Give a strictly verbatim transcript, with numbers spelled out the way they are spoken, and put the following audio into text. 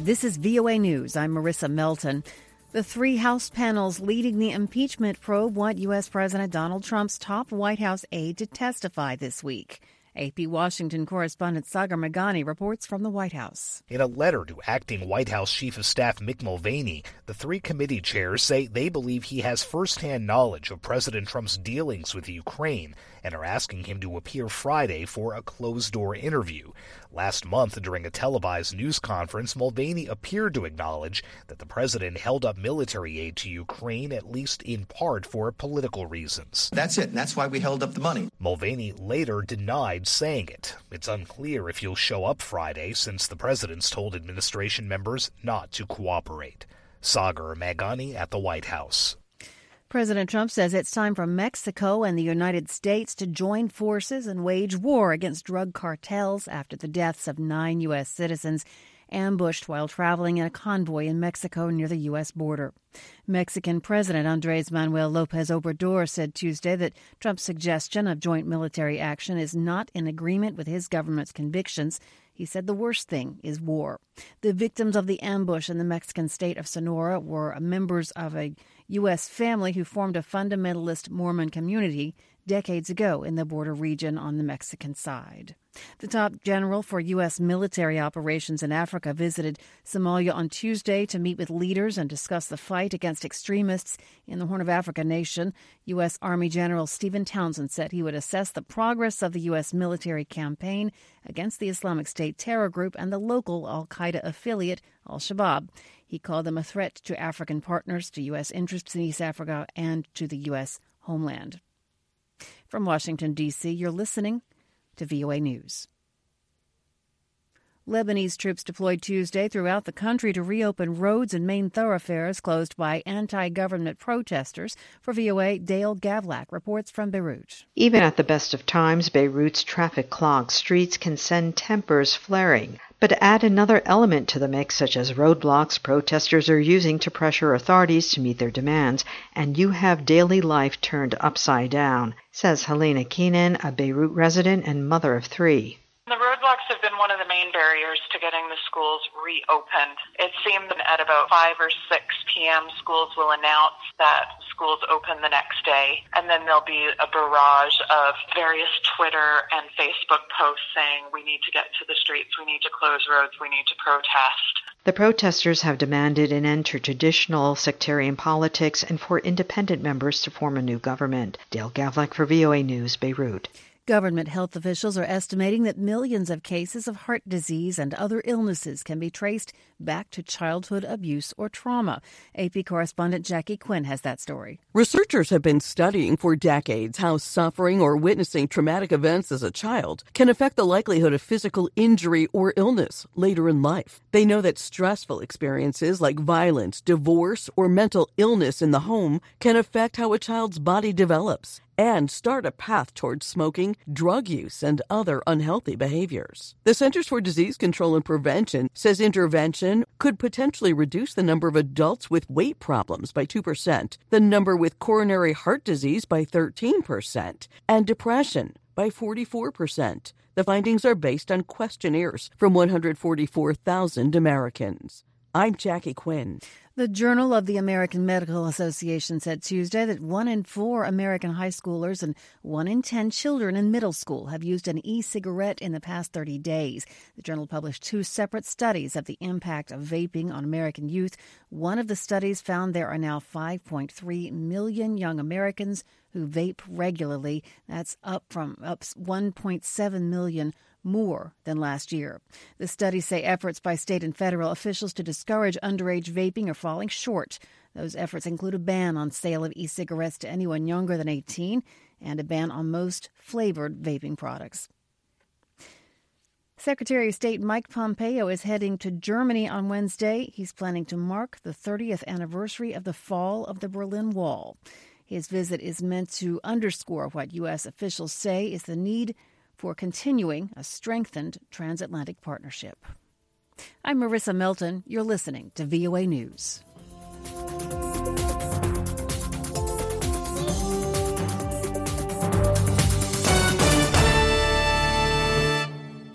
This is V O A News. I'm Marissa Melton. The three House panels leading the impeachment probe want U S. President Donald Trump's top White House aide to testify this week. A P Washington correspondent Sagar Meghani reports from the White House. In a letter to acting White House Chief of Staff Mick Mulvaney, the three committee chairs say they believe he has firsthand knowledge of President Trump's dealings with Ukraine and are asking him to appear Friday for a closed-door interview. Last month, during a televised news conference, Mulvaney appeared to acknowledge that the president held up military aid to Ukraine, at least in part for political reasons. That's it, and that's why we held up the money. Mulvaney later denied saying it. It's unclear if he'll show up Friday, since the president's told administration members not to cooperate. Sagar Meghani at the White House. President Trump says it's time for Mexico and the United States to join forces and wage war against drug cartels after the deaths of nine U S citizens ambushed while traveling in a convoy in Mexico near the U S border. Mexican President Andrés Manuel López Obrador said Tuesday that Trump's suggestion of joint military action is not in agreement with his government's convictions. He said the worst thing is war. The victims of the ambush in the Mexican state of Sonora were members of a U S family who formed a fundamentalist Mormon community decades ago in the border region on the Mexican side. The top general for U S military operations in Africa visited Somalia on Tuesday to meet with leaders and discuss the fight against extremists in the Horn of Africa nation. U S. Army General Stephen Townsend said he would assess the progress of the U S military campaign against the Islamic State terror group and the local al-Qaeda affiliate, al-Shabaab. He called them a threat to African partners, to U S interests in East Africa, and to the U S homeland. From Washington, D C, you're listening to V O A News. Lebanese troops deployed Tuesday throughout the country to reopen roads and main thoroughfares closed by anti-government protesters. For V O A, Dale Gavlak reports from Beirut. Even at the best of times, Beirut's traffic clogged streets can send tempers flaring. But add another element to the mix, such as roadblocks protesters are using to pressure authorities to meet their demands, and you have daily life turned upside down, says Helena Keenan, a Beirut resident and mother of three. The roadblocks have been one of the main barriers to getting the schools reopened. It seemed that at about five or six p.m. schools will announce that schools open the next day, and then there'll be a barrage of various Twitter and Facebook posts saying we need to get to the streets, we need to close roads, we need to protest. The protesters have demanded an end to traditional sectarian politics and for independent members to form a new government. Dale Gavlak for V O A News, Beirut. Government health officials are estimating that millions of cases of heart disease and other illnesses can be traced back to childhood abuse or trauma. A P correspondent Jackie Quinn has that story. Researchers have been studying for decades how suffering or witnessing traumatic events as a child can affect the likelihood of physical injury or illness later in life. They know that stressful experiences like violence, divorce, or mental illness in the home can affect how a child's body develops and start a path towards smoking, drug use, and other unhealthy behaviors. The Centers for Disease Control and Prevention says intervention could potentially reduce the number of adults with weight problems by two percent, the number with coronary heart disease by thirteen percent, and depression by forty-four percent. The findings are based on questionnaires from one hundred forty-four thousand Americans. I'm Jackie Quinn. The Journal of the American Medical Association said Tuesday that one in four American high schoolers and one in ten children in middle school have used an e-cigarette in the past thirty days. The journal published two separate studies of the impact of vaping on American youth. One of the studies found there are now five point three million young Americans who vape regularly. That's up from up one point seven million more than last year. The studies say efforts by state and federal officials to discourage underage vaping are falling short. Those efforts include a ban on sale of e-cigarettes to anyone younger than eighteen and a ban on most flavored vaping products. Secretary of State Mike Pompeo is heading to Germany on Wednesday. He's planning to mark the thirtieth anniversary of the fall of the Berlin Wall. His visit is meant to underscore what U S officials say is the need for continuing a strengthened transatlantic partnership. I'm Marissa Melton. You're listening to V O A News.